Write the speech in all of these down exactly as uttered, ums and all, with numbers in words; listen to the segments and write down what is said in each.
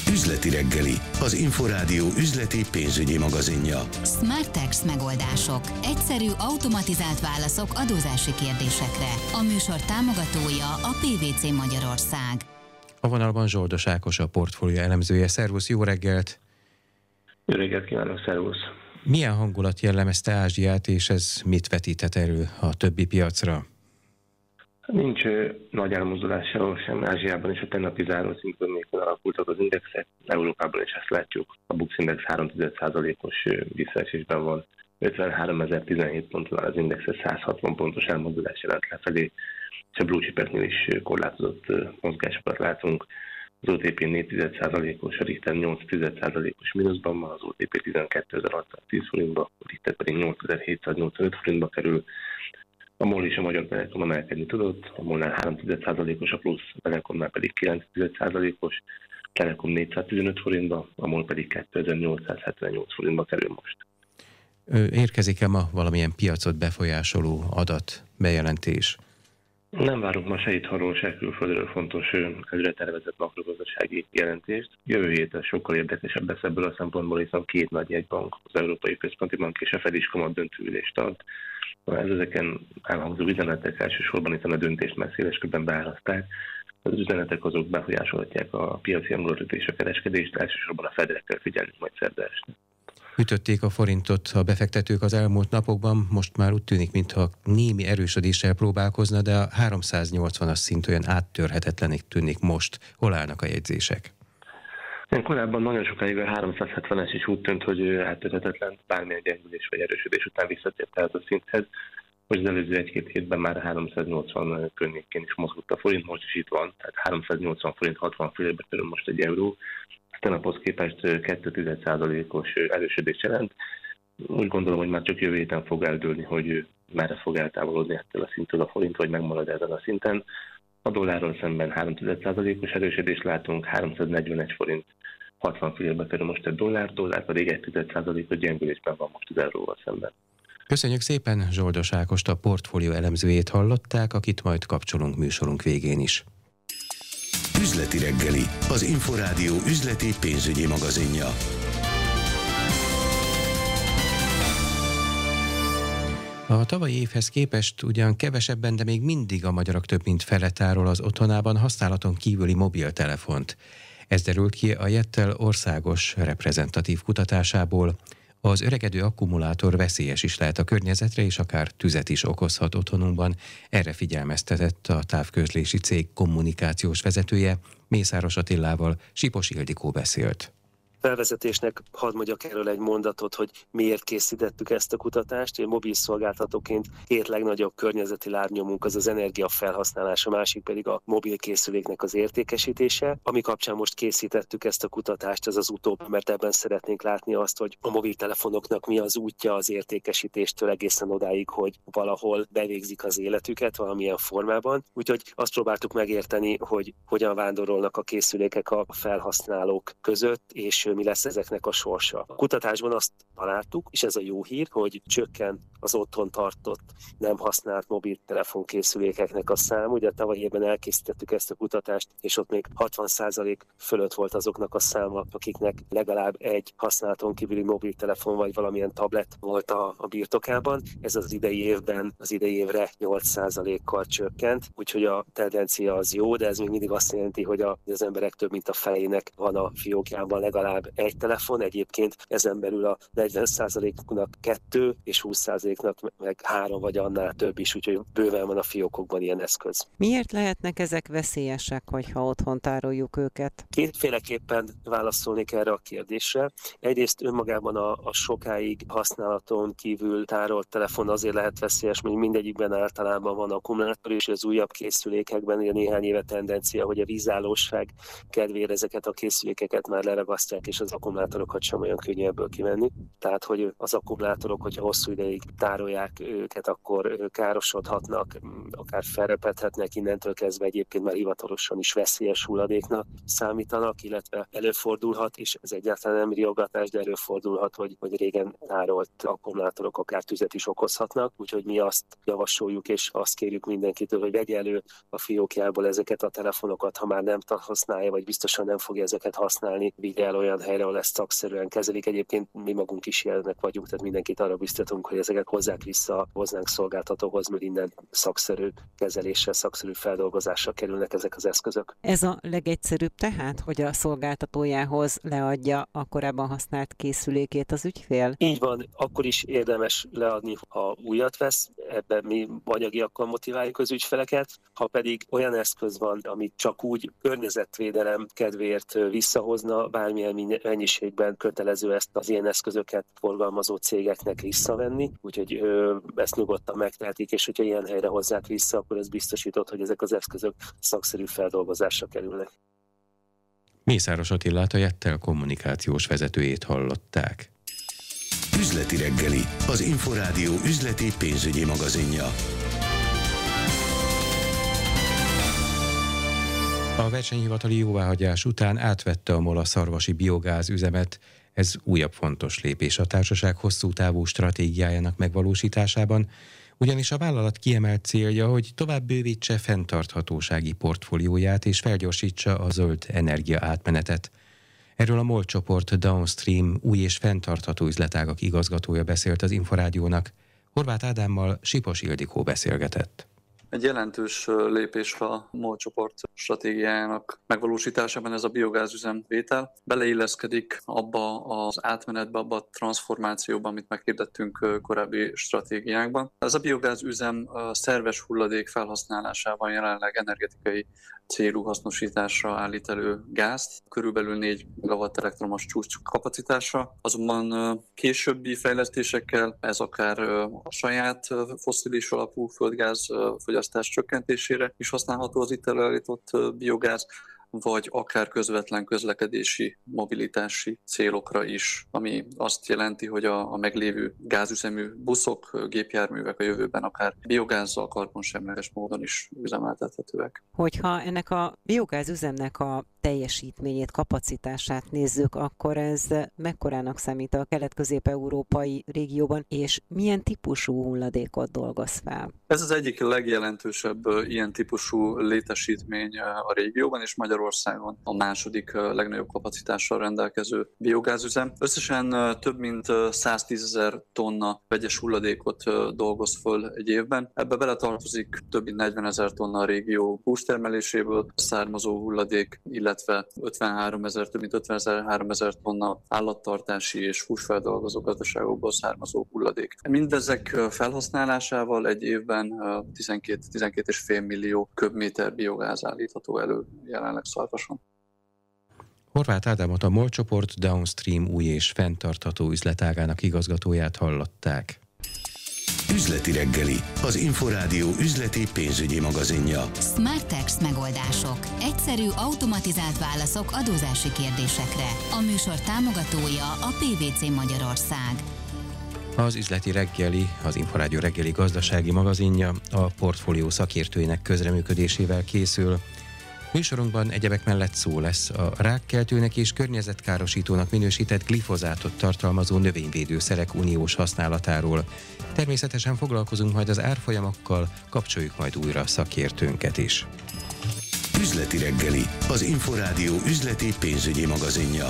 Üzleti reggeli, az Inforádió üzleti pénzügyi magazinja. Smartex megoldások. Egyszerű, automatizált válaszok adózási kérdésekre. A műsor támogatója a pé vé cé Magyarország. A vonalban Zsoldos Ákos, a portfólió elemzője. Szervusz, jó reggelt! Jó reggelt kívánok, szervusz! Milyen hangulat jellemezte Ázsiát, és ez mit vetített elő a többi piacra? Nincs ö, nagy elmozdulás sehol sem. Ázsiában is a tegnapi zárószinkronnékon alakultak az indexek. Európában is ezt látjuk. A Bux Index három egész egy százalékos visszaesésben van. ötvenháromezer-tizenhét ponton az indexes száz hatvan pontos elmozdulás jelent lefelé. És a blue chipeknél is korlátozott mozgásokat látunk. Az o té pé négy egész egy százalékos, a Richter nyolc egész egy százalékos mínuszban van, az o té pé tizenkétezer-hatszáztíz forintba, a Richter pedig nyolcezer-hétszáznyolcvanöt forintba kerül. A MOL és a Magyar Telekom emelkedni tudott, a MOL-nál három egész egy százalékos a plusz, a Telekomnál pedig kilenc egész egy százalékos, a Telekom négyszáztizenöt forintba, a MOL pedig kétezer-nyolcszázhetvennyolc forintba kerül most. Érkezik-e ma valamilyen piacot befolyásoló adat, bejelentés? Nem várunk ma se itthonról, se külföldről fontos előre tervezett makrogazdasági jelentést. Jövő héten sokkal érdekesebb lesz ebből a szempontból, hiszen két nagy jegybank, az Európai Központi Bank és a Fed is kamat döntőülést tart. Ez ezeken elhangzó üzenetek elsősorban, hiszen a döntést már széles körben beárazták. Az üzenetek azok befolyásolhatják a piaci hangulatot és a kereskedést, elsősorban a Fedre kell figyelni majd szerda este. Ütötték a forintot a befektetők az elmúlt napokban, most már úgy tűnik, mintha némi erősödéssel próbálkozna, de a háromszáznyolcvanas szint olyan áttörhetetlenek tűnik most. Hol állnak a jegyzések? Én korábban nagyon sokáig a háromszázhetvenes is úgy tűnt, hogy áttörhetetlen, bármilyen gyengülés vagy erősödés után visszatért el a szinthez. Most az előző egy-két hétben már a háromszáznyolcvan környékén is mozgott a forint, most is itt van, tehát háromszáznyolcvan forint hatvan fillérbe kerül most egy euró. Tenaphoz képest két egész egy százalékos erősödés jelent. Úgy gondolom, hogy már csak jövő héten fog eldőlni, hogy merre fog eltávolodni ettől a szintől a forint, vagy megmarad ezen a szinten. A dollárral szemben három egész egy százalékos erősödést látunk, háromszáznegyvenegy forint hatvan fillérbe kerül most egy dollár, dollár pedig egy egész egy százalékos gyengülésben van most az euróval szemben. Köszönjük szépen, Zsoldos Ákost, a portfólió elemzőjét hallották, akit majd kapcsolunk műsorunk végén is. Üzleti reggeli, az Inforádió üzleti pénzügyi magazinja. A tavalyi évhez képest ugyan kevesebben, de még mindig a magyarok több mint fele tárol az otthonában használaton kívüli mobiltelefont. Ez derült ki a Jettel országos reprezentatív kutatásából. Az öregedő akkumulátor veszélyes is lehet a környezetre, és akár tüzet is okozhat otthonunkban. Erre figyelmeztetett a távközlési cég kommunikációs vezetője. Mészáros Attilával Sipos Ildikó beszélt. Felvezetésnek hadd mondjak erről egy mondatot, hogy miért készítettük ezt a kutatást. Én mobil szolgáltatóként két legnagyobb környezeti lábnyomunk az az energiafelhasználás, a másik pedig a mobilkészüléknek az értékesítése. Ami kapcsán most készítettük ezt a kutatást, ez az utóbb, mert ebben szeretnénk látni azt, hogy a mobiltelefonoknak mi az útja az értékesítéstől egészen odáig, hogy valahol bevégzik az életüket valamilyen formában. Úgyhogy azt próbáltuk megérteni, hogy hogyan vándorolnak a készülékek a felhasználók között, és mi lesz ezeknek a sorsa. A kutatásban azt találtuk, és ez a jó hír, hogy csökken az otthon tartott, nem használt mobiltelefonkészülékeknek a szám. Ugye tavaly évben elkészítettük ezt a kutatást, és ott még hatvan százalék fölött volt azoknak a száma, akiknek legalább egy használaton kívüli mobiltelefon vagy valamilyen tablet volt a, a birtokában. Ez az idei évben, az idei évre nyolc százalékkal csökkent, úgyhogy a tendencia az jó, de ez még mindig azt jelenti, hogy a, az emberek több mint a felének van a fiókjában legalább egy telefon, egyébként ezen belül a negyven százaléknak kettő, és húsz százaléknak meg három vagy annál több is, úgyhogy bőven van a fiókokban ilyen eszköz. Miért lehetnek ezek veszélyesek, hogyha otthon tároljuk őket? Kétféleképpen válaszolnék erre a kérdésre. Egyrészt önmagában a, a sokáig használaton kívül tárolt telefon azért lehet veszélyes, hogy mindegyikben általában van akkumulátor, és az újabb készülékekben ilyen néhány éve tendencia, hogy a vízállóság kedvére ezeket a készülékeket már leragasztják, és az akkumulátorokat sem olyan könnyű ebből kivenni. tehát hogy az akkumulátorok, hogyha hosszú ideig tárolják őket, akkor károsodhatnak, akár felrepedhetnek, innentől kezdve egyébként már hivatalosan is veszélyes hulladéknak számítanak, illetve előfordulhat, és ez egyáltalán nem riogatás, de előfordulhat, hogy, hogy régen tárolt akkumulátorok akár tüzet is okozhatnak, úgyhogy mi azt javasoljuk, és azt kérjük mindenkitől, hogy vegye elő a fiókjából ezeket a telefonokat, ha már nem használja, vagy biztosan nem fogja ezeket használni, vigye el olyan helyre, ahol ezt szakszerűen kezelik. Egyébként mi magunk is ilyenek vagyunk, tehát mindenkit arra biztatunk, hogy ezeket hozzák vissza hozzánk szolgáltatóhoz, mert innen szakszerű kezelésre, szakszerű feldolgozásra kerülnek ezek az eszközök. Ez a legegyszerűbb tehát, hogy a szolgáltatójához leadja a korábban használt készülékét az ügyfél? Így van, akkor is érdemes leadni, ha újat vesz, ebben mi anyagiakkal motiváljuk az ügyfeleket, ha pedig olyan eszköz van, amit csak úgy környezetvédelem kedvéért visszahozna, bármilyen mennyiségben kötelező ezt az ilyen eszközöket forgalmazó cégeknek visszavenni, úgyhogy ö, ezt nyugodtan megtehetik, és hogyha ilyen helyre hozzák vissza, akkor ez biztosított, hogy ezek az eszközök szakszerű feldolgozásra kerülnek. Mészáros Attilát, a Jettel kommunikációs vezetőjét hallották. Üzleti reggeli, az Inforádió üzleti pénzügyi magazinja. A versenyhivatali jóváhagyás után átvette a MOL a szarvasi biogáz üzemet. Ez újabb fontos lépés a társaság hosszú távú stratégiájának megvalósításában, ugyanis a vállalat kiemelt célja, hogy tovább bővítse fenntarthatósági portfólióját és felgyorsítsa a zöld energia átmenetet. Erről a MOL csoport Downstream új és fenntartható üzletágak igazgatója beszélt az Inforádiónak. Horváth Ádámmal Sipos Ildikó beszélgetett. Egy jelentős lépés a MOL csoport stratégiájának megvalósításában ez a biogázüzemvétel. Beleilleszkedik abba az átmenetbe, abba a transformációba, amit meghirdettünk korábbi stratégiákban. Ez a biogázüzem szerves hulladék felhasználásában jelenleg energetikai célú hasznosításra állít elő gázt, körülbelül négy megawatt elektromos csúcs kapacitásra, azonban későbbi fejlesztésekkel ez akár a saját fosszilis alapú földgáz fogyasztás csökkentésére is használható az itt előállított biogáz, vagy akár közvetlen közlekedési, mobilitási célokra is, ami azt jelenti, hogy a, a meglévő gázüzemű buszok, gépjárművek a jövőben akár biogázzal, karbonsemleges módon is üzemeltethetőek. Hogyha ennek a biogázüzemnek a teljesítményét, kapacitását nézzük, akkor ez mekkorának számít a kelet-közép-európai régióban, és milyen típusú hulladékot dolgoz fel? Ez az egyik legjelentősebb ilyen típusú létesítmény a régióban, és Magyarországon a második legnagyobb kapacitással rendelkező biogázüzem. Összesen több mint száztízezer tonna vegyes hulladékot dolgoz föl egy évben. Ebbe beletartozik több mint negyvenezer tonna a régió hústermeléséből származó hulladék, illetve ötvenháromezer, több mint ötvenháromezer tonna állattartási és húsfeldolgozó gazdaságokból származó hulladék. Mindezek felhasználásával egy évben tizenkét egész öt millió köbméter biogáz állítható elő jelenleg Szarvason. Horváth Ádámot, a MOL csoport Downstream új és fenntartható üzletágának igazgatóját hallották. Üzleti reggeli, az Inforádió üzleti pénzügyi magazinja. Smartex megoldások. Egyszerű, automatizált válaszok adózási kérdésekre. A műsor támogatója a pé vé cé Magyarország. Az üzleti reggeli, az Inforádió reggeli gazdasági magazinja a portfólió szakértőinek közreműködésével készül. Műsorunkban egyebek mellett szó lesz a rákkeltőnek és környezetkárosítónak minősített glifozátot tartalmazó növényvédőszerek uniós használatáról. Természetesen foglalkozunk majd az árfolyamokkal, kapcsoljuk majd újra a szakértőnket is. Üzleti reggeli, az Inforádió üzleti pénzügyi magazinja.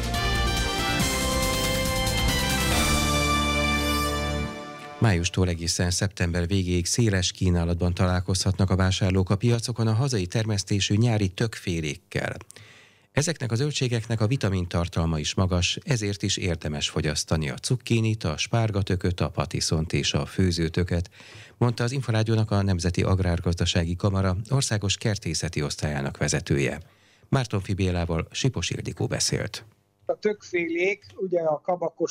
Májustól egészen szeptember végéig széles kínálatban találkozhatnak a vásárlók a piacokon a hazai termesztésű nyári tökkfélékkel. Ezeknek a zöldségeknek a vitamintartalma is magas, ezért is érdemes fogyasztani a cukkinit, a spárgatököt, a patiszont és a főzőtöket, mondta az Inforádiónak a Nemzeti Agrárgazdasági Kamara országos kertészeti osztályának vezetője. Mártonffy Bélával Sipos Ildikó beszélt. A tökkfélék, ugye a kabakosok,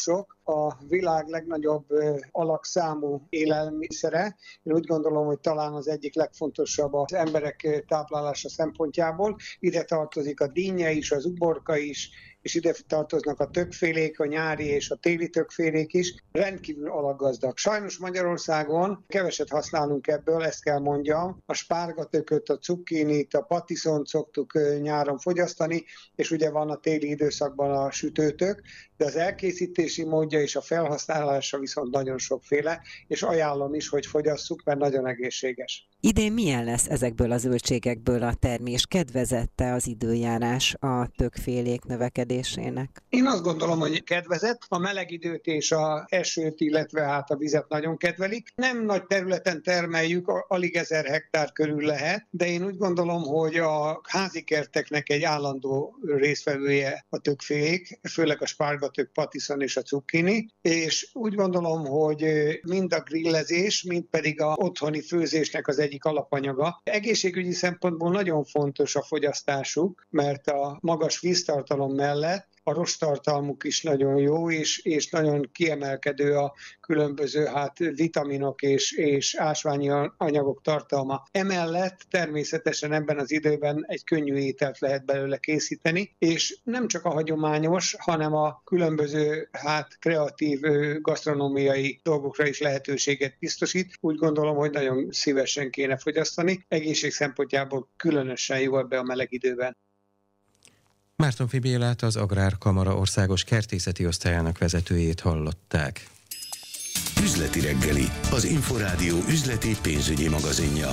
a világ legnagyobb alakszámú élelmiszere. Én úgy gondolom, hogy talán az egyik legfontosabb az emberek táplálása szempontjából. Ide tartozik a dinnye is, az uborka is, és ide tartoznak a többfélék, a nyári és a téli többfélék is, rendkívül alakgazdag. Sajnos Magyarországon keveset használunk ebből, ezt kell mondjam. A spárgatököt, a cukkinit, a patiszont szoktuk nyáron fogyasztani, és ugye van a téli időszakban a sütőtök, de az elkészítési módja és a felhasználása viszont nagyon sokféle, és ajánlom is, hogy fogyasszuk, mert nagyon egészséges. Idén milyen lesz ezekből a zöldségekből a termés? Kedvezette az időjárás a többfélék növekedésének? Én azt gondolom, hogy kedvezett. A meleg időt és a esőt, illetve hát a vizet nagyon kedvelik. Nem nagy területen termeljük, alig ezer hektár körül lehet, de én úgy gondolom, hogy a házikerteknek egy állandó résztvevője a többfélék, főleg a spárgatök, patiszon és a cukkini, és úgy gondolom, hogy mind a grillezés, mind pedig a otthoni főzésnek az egyik alapanyaga. Egészségügyi szempontból nagyon fontos a fogyasztásuk, mert a magas víztartalom mellett a rosttartalmuk is nagyon jó, és, és nagyon kiemelkedő a különböző hát, vitaminok és, és ásványi anyagok tartalma. Emellett természetesen ebben az időben egy könnyű ételt lehet belőle készíteni, és nem csak a hagyományos, hanem a különböző hát, kreatív gasztronómiai dolgokra is lehetőséget biztosít. Úgy gondolom, hogy nagyon szívesen kéne fogyasztani. Egészség szempontjából különösen jó ebbe a meleg időben. Mártonffy Bélát, az Agrárkamara országos kertészeti osztályának vezetőjét hallották. Üzleti reggeli, az Inforádió üzleti pénzügyi magazinja.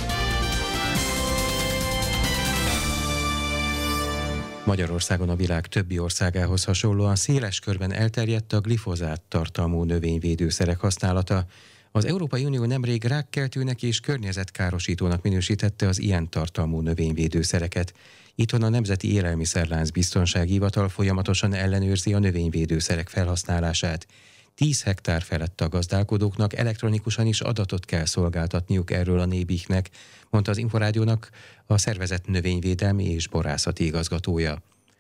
Magyarországon a világ többi országához hasonlóan széles körben elterjedt a glifozát tartalmú növényvédőszerek használata. Az Európai Unió nemrég rákkeltőnek és környezetkárosítónak minősítette az ilyen tartalmú növényvédőszereket. Itthon a Nemzeti Élelmiszerlánc Biztonsági Hivatal folyamatosan ellenőrzi a növényvédőszerek felhasználását. tíz hektár felett a gazdálkodóknak elektronikusan is adatot kell szolgáltatniuk erről a Nébihnek, mondta az Inforádiónak a szervezet növényvédelmi és borászati igazgatója.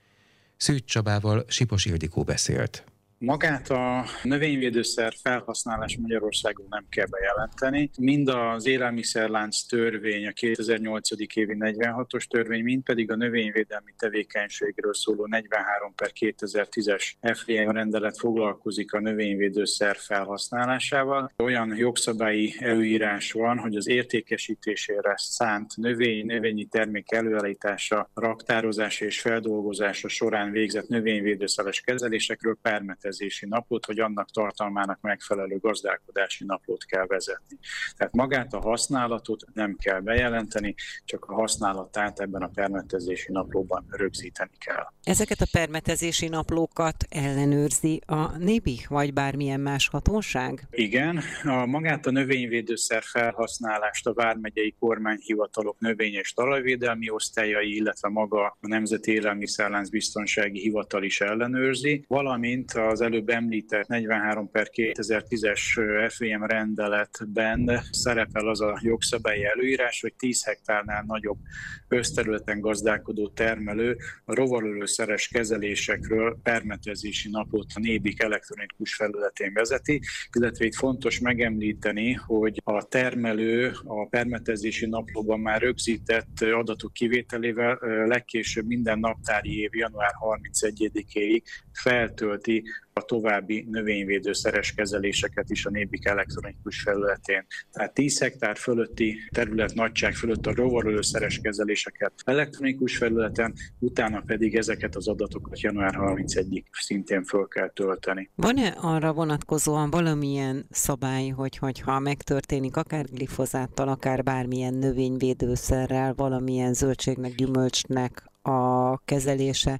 Szűcs Csabával Sipos Ildikó beszélt. Magát a növényvédőszer felhasználás Magyarországon nem kell bejelenteni. Mind az élelmiszerlánc törvény, a kétezer-nyolc. évi negyvenhatos törvény, mind pedig a növényvédelmi tevékenységről szóló negyvenhárom per kétezer-tízes ef dé em rendelet foglalkozik a növényvédőszer felhasználásával. Olyan jogszabályi előírás van, hogy az értékesítésére szánt növény, növényi termék előállítása, raktározása és feldolgozása során végzett növényvédőszeres kezelésekről permetezési naplót, vagy annak tartalmának megfelelő gazdálkodási naplót kell vezetni. Tehát magát a használatot nem kell bejelenteni, csak a használatát ebben a permetezési naplóban rögzíteni kell. Ezeket a permetezési naplókat ellenőrzi a Nébih, vagy bármilyen más hatóság? Igen, a magát a növényvédőszer felhasználást a vármegyei kormányhivatalok növény- és talajvédelmi osztályai, illetve maga a Nemzeti Élelmiszerlánc Biztonsági Hivatal is ellenőrzi, valamint az előbb említett negyvenhárom per kétezer-tízes ef dé em rendeletben szerepel az a jogszabályi előírás, hogy tíz hektárnál nagyobb összterületen gazdálkodó termelő a rovarölőszeres kezelésekről permetezési naplót a Nébih elektronikus felületén vezeti, illetve itt fontos megemlíteni, hogy a termelő a permetezési naplóban már rögzített adatok kivételével legkésőbb minden naptári év január harmincegyedikéig feltölti a további növényvédőszeres kezeléseket is a Nébih elektronikus felületén. Tehát tíz hektár fölötti terület nagyság fölött a rovarölőszeres kezeléseket elektronikus felületen, utána pedig ezeket az adatokat január harmincegyedikéig szintén föl kell tölteni. Van-e arra vonatkozóan valamilyen szabály, hogy hogyha megtörténik akár glifozáttal, akár bármilyen növényvédőszerrel, valamilyen zöldségnek, gyümölcsnek a kezelése,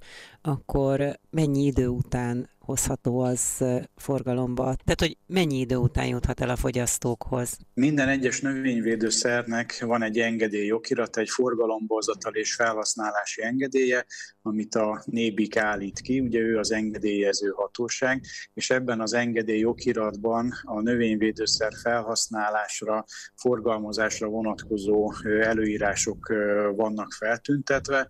akkor mennyi idő után hozható az forgalomba? Tehát, hogy mennyi idő után juthat el a fogyasztókhoz? Minden egyes növényvédőszernek van egy engedély okirata, egy forgalomba hozatal és felhasználási engedélye, amit a nébik állít ki, ugye ő az engedélyező hatóság, és ebben az engedély okiratban a növényvédőszer felhasználásra, forgalmazásra vonatkozó előírások vannak feltüntetve,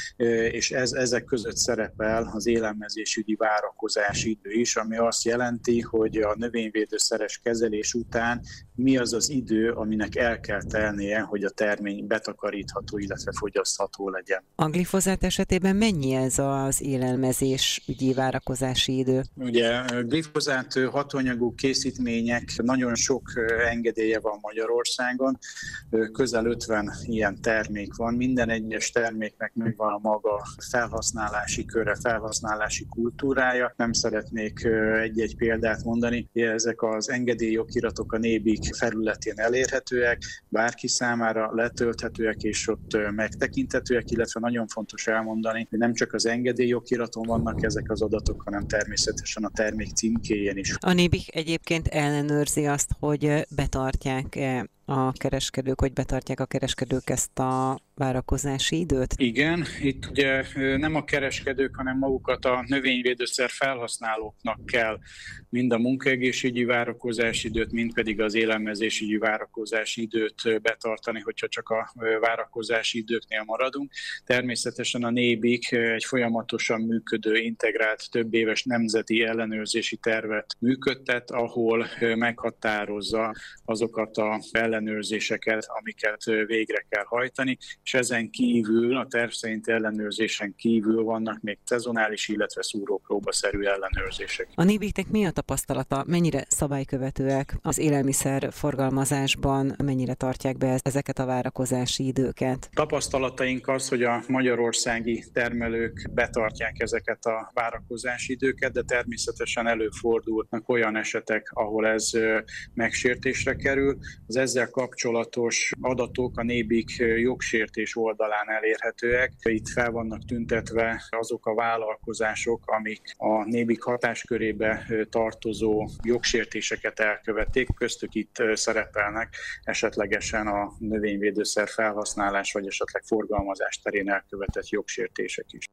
és ez, ezek között szerepel az élelmezésügyi várakozási idő is, ami azt jelenti, hogy a növényvédőszeres kezelés után mi az az idő, aminek el kell telnie, hogy a termény betakarítható, illetve fogyasztható legyen. A glifozát esetében mennyi ez az élelmezésügyi várakozási idő? Ugye glifozát hatóanyagú készítmények nagyon sok engedélye van Magyarországon, közel ötven ilyen termék van, minden egyes terméknek megvan a maga felhasználási köre, felhasználási kultúrája. Nem szeretnék egy-egy példát mondani, ezek az engedélyokiratok a nébik felületén elérhetőek, bárki számára letölthetőek és ott megtekinthetőek, illetve nagyon fontos elmondani, hogy nem csak az engedélyokiraton vannak ezek az adatok, hanem természetesen a termék címkéjén is. A nébik egyébként ellenőrzi azt, hogy betartják-e a kereskedők, hogy betartják a kereskedők ezt a várakozási időt? Igen, itt ugye nem a kereskedők, hanem magukat a növényvédőszer felhasználóknak kell mind a munkaegészségügyi várakozási időt, mind pedig az élelmezésügyi várakozási időt betartani, hogyha csak a várakozási időknél maradunk. Természetesen a nébik egy folyamatosan működő, integrált, több éves nemzeti ellenőrzési tervet működtet, ahol meghatározza azokat a ellenőrzéseket, amiket végre kell hajtani, és ezen kívül, a terv szerint ellenőrzésen kívül vannak még szezonális, illetve szúrópróbaszerű ellenőrzések. A nébiknek mi a tapasztalata? Mennyire szabálykövetőek az élelmiszer forgalmazásban? Mennyire tartják be ezeket a várakozási időket? Tapasztalataink az, hogy a magyarországi termelők betartják ezeket a várakozási időket, de természetesen előfordulnak olyan esetek, ahol ez megsértésre kerül. Az ezzel kapcsolatos adatok a nébik jogsértés oldalán elérhetőek. Itt fel vannak tüntetve azok a vállalkozások, amik a nébik hatáskörébe tartozó jogsértéseket elkövették, köztük itt szerepelnek esetlegesen a növényvédőszer felhasználás vagy esetleg forgalmazás terén elkövetett jogsértések is.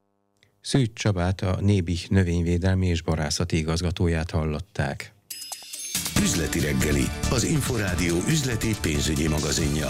Szűcs Csabát, a nébik növényvédelmi és borászati igazgatóját hallották. Üzleti reggeli, az Inforádió üzleti pénzügyi magazinja.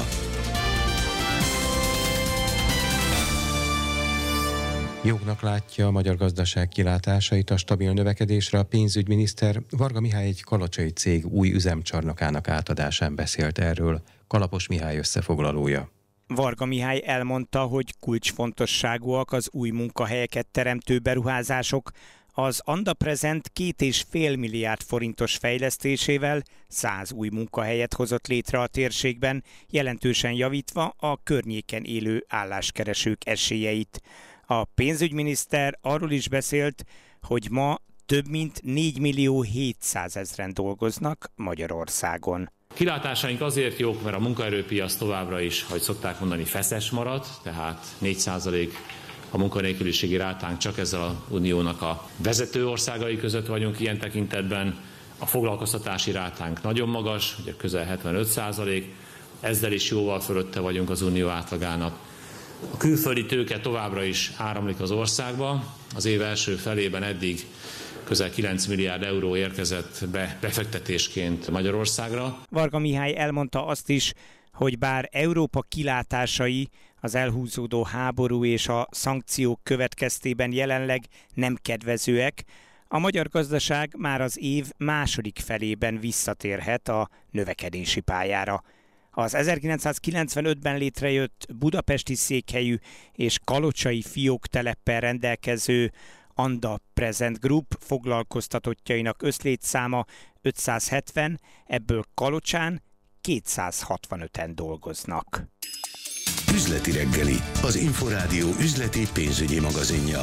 Jóknak látja a magyar gazdaság kilátásait a stabil növekedésre. A pénzügyminiszter Varga Mihály egy kalocsai cég új üzemcsarnokának átadásán beszélt erről. Kalapos Mihály összefoglalója. Varga Mihály elmondta, hogy kulcsfontosságúak az új munkahelyeket teremtő beruházások. Az Andaprezent két és fél milliárd forintos fejlesztésével száz új munkahelyet hozott létre a térségben, jelentősen javítva a környéken élő álláskeresők esélyeit. A pénzügyminiszter arról is beszélt, hogy ma több mint négy millió hétszázezren dolgoznak Magyarországon. Kilátásaink azért jók, mert a munkaerőpiac továbbra is, ahogy szokták mondani, feszes marad, tehát négy százalék a munkanélküliségi rátánk, csak ezzel a uniónak a vezető országai között vagyunk ilyen tekintetben. A foglalkoztatási rátánk nagyon magas, ugye közel hetvenöt százalék, ezzel is jóval fölötte vagyunk az unió átlagának. A külföldi tőke továbbra is áramlik az országba, az év első felében eddig közel kilenc milliárd euró érkezett be befektetésként Magyarországra. Varga Mihály elmondta azt is, hogy bár Európa kilátásai az elhúzódó háború és a szankciók következtében jelenleg nem kedvezőek, a magyar gazdaság már az év második felében visszatérhet a növekedési pályára. Az ezerkilencszázkilencvenötben létrejött budapesti székhelyű és kalocsai fiókteleppel rendelkező Andaprezent Group foglalkoztatottjainak összlétszáma ötszázhetven, ebből Kalocsán kétszázhatvanöten dolgoznak. Üzleti reggeli, az Inforádió üzleti pénzügyi magazinja.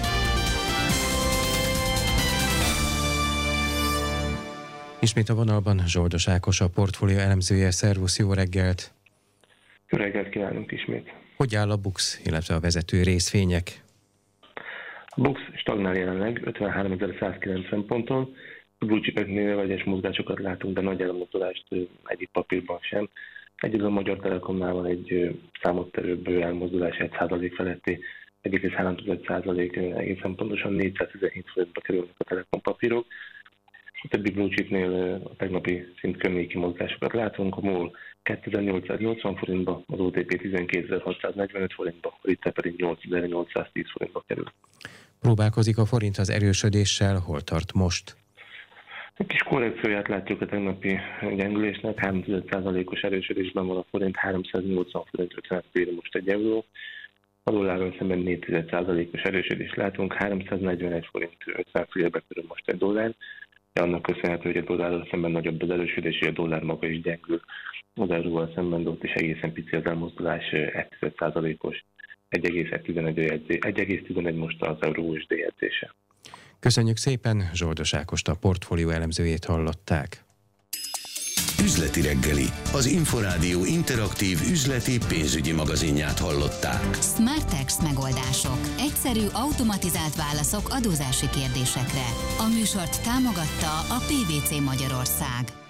Ismét a vonalban Zsoldos Ákos, a portfólió elemzője. Szervusz, jó reggelt! Jó reggelt kívánunk ismét! Hogy áll a BUX, illetve a vezető részvények? A BUX stagnál jelenleg ötvenháromezer-százkilencven ponton. A blue chipeknél vegyes mozgásokat látunk, de nagy elmozdulást egyik papírban sem. Egyedül a Magyar Telekomnál van egy számottevőbb elmozdulás, egy százalék feletti egy egész három százalék, egészen pontosan négyszáztizenhét forintba kerülnek a Telekom papírok. A többi blue chipnél a tegnapi szint környéki mozgásokat látunk, a MOL kétezer-nyolcszáznyolcvan forintba, az o té pé tizenkétezer-hatszáznegyvenöt forintba, a Ritter pedig nyolcezer-nyolcszáztíz forintba kerül. Próbálkozik a forint az erősödéssel, hol tart most? Egy kis korrekcióját látjuk a tegnapi gyengülésnek, három százalékos erősödésben van a forint, háromszáznyolcvan forint ötven ér most egy euró. A dolláron szemben négy százalékos erősödést látunk, háromszáznegyvenegy forint ötven fillérbe kerül most egy dollár. De annak köszönhető, hogy a dollárral szemben nagyobb az erősödés, hogy a dollár maga is gyengül. Az euróval szemben, de ott is egészen pici az elmozdulás, egy százalékos, egy egész tizenegy most az euró U S D jegyzése. Köszönjük szépen, Zsoldos Ágost, a portfólió elemzőjét hallották. Üzleti reggeli, az Inforádió interaktív üzleti pénzügyi magazinját hallották. Smartex megoldások. Egyszerű, automatizált válaszok adózási kérdésekre. A műsort támogatta a pé vé cé Magyarország.